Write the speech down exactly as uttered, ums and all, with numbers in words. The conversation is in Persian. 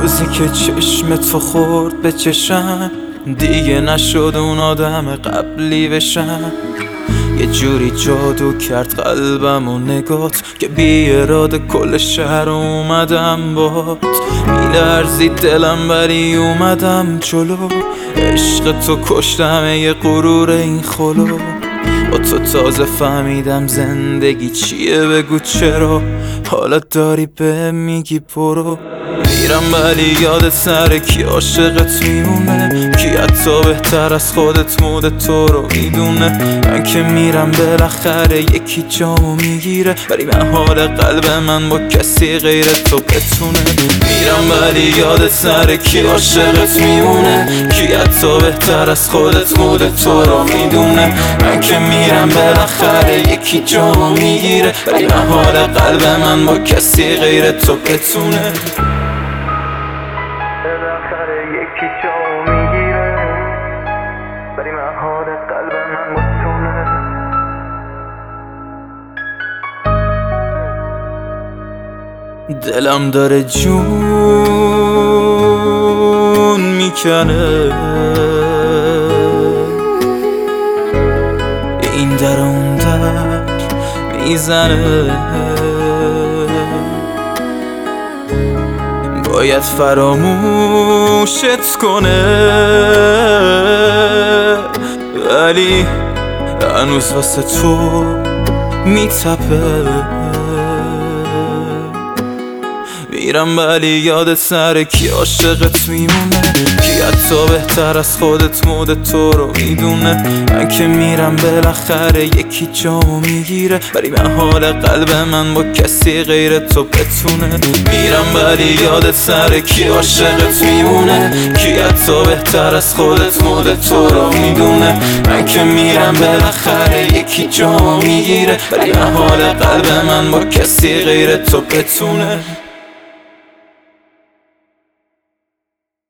روزی که چشم تو خورد به چشم، دیگه نشد اون آدم قبلی بشم. یه جوری جادو کرد قلبم و نگات که بی اراده کل شهر اومدم بات. میلرزید دلم ولی اومدم جلو، عشق تو کشتم یه غرور این خلو. با تو تازه فهمیدم زندگی چیه، بگو چرا حالا داری به میگی برو. میرم ولی یاد سر کی عاشقت میمونه، کی حتی بهتر از خودت مود تو رو میدونه. من که میرم بالاخره یکی جامو میگیره، ولی من حال قلب من با کسی غیر تو بتونه. میرم ولی یاد سر کی عاشقت میمونه، کی حتی بهتر از خودت مود تو رو میدونه. من که میرم بالاخره یکی جامو میگیره، ولی من حال قلب من با کسی غیر تو بتونه. بالاخره یکی جامو میگیره، ولی من حال قلب من بتونه. دلم داره جون میکنه، این در اون در میزنه. باید فراموشت کنه، ولی هنوز واسه تو میتپه. میرم ولی یاد سر کی عاشقت میمونه، کی حتی بهتر از خودت مود تو رو میدونه. من که میرم بالاخره یکی جامو میگیره، ولی من حال قلب من با کسی غیر تو بتونه. میرم ولی یاد سر کی عاشقت میمونه، کی حتی بهتر از خودت مود تو رو میدونه. من که میرم بالاخره یکی جامو میگیره، ولی من حال قلب من با کسی غیر تو بتونه.